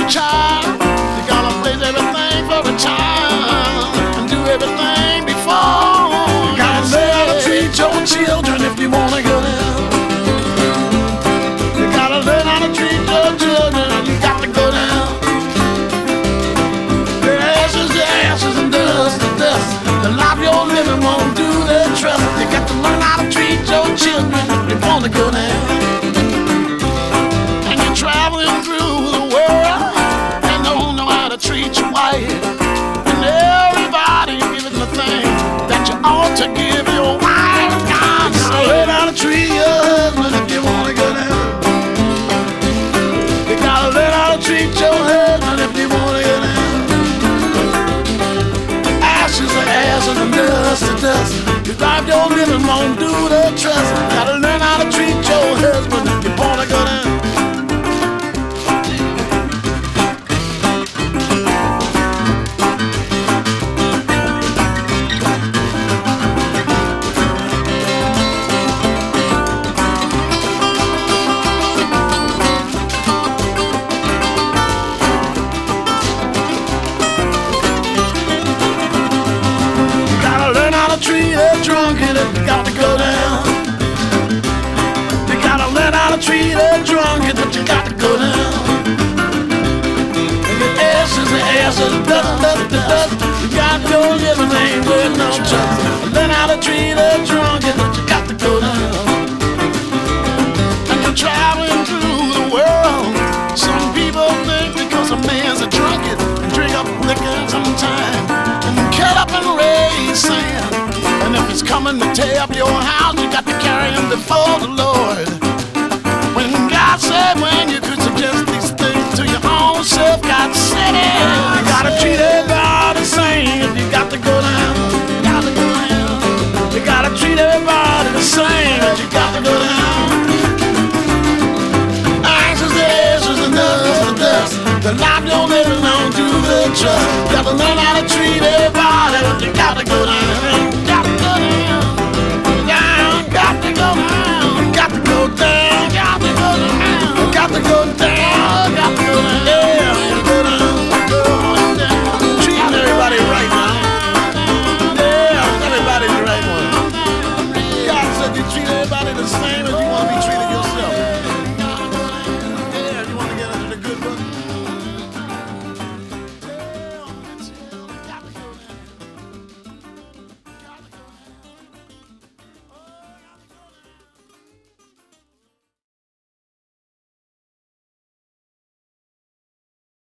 child. You gotta place everything for a child and do everything before. You gotta learn how to treat your children if you wanna go down. You gotta learn how to treat your children. You got to go down. The ashes and dust, the dust. The life you're living won't do the trust. You got to learn how to treat your children if you wanna go down. And you're traveling through the world and don't know how to treat your wife. And everybody giving the thing that you ought to give your wife. God, you gotta learn how to treat your husband if you wanna go down. You gotta learn how to treat your husband if you wanna go down. Ashes are ashes and dust to dust. Your life you're living won't do the trust. You gotta learn how to treat your husband if you wanna go down. Treat a drunkard if you got to go down. You gotta learn how to treat a drunkard if you got to go down. And the ashes, dust, dust, dust. You got your living ain't worth no trust. Learn how to treat a drunkard if you got to go down. And you're traveling through the world. Some people think because a man's a drunkard, drink up liquor sometime and cut up and raise sand. And if he's coming to tear up your house, you got to carry him before the Lord. When God said, when you could suggest these things to your own self, God said it. You gotta treat everybody the same if you got to go down. You gotta go down. You gotta treat everybody the same if you got to go down. Ashes to ashes and dust to dust. The life you're living on to the trust. You gotta learn how to treat everybody if you got to go down.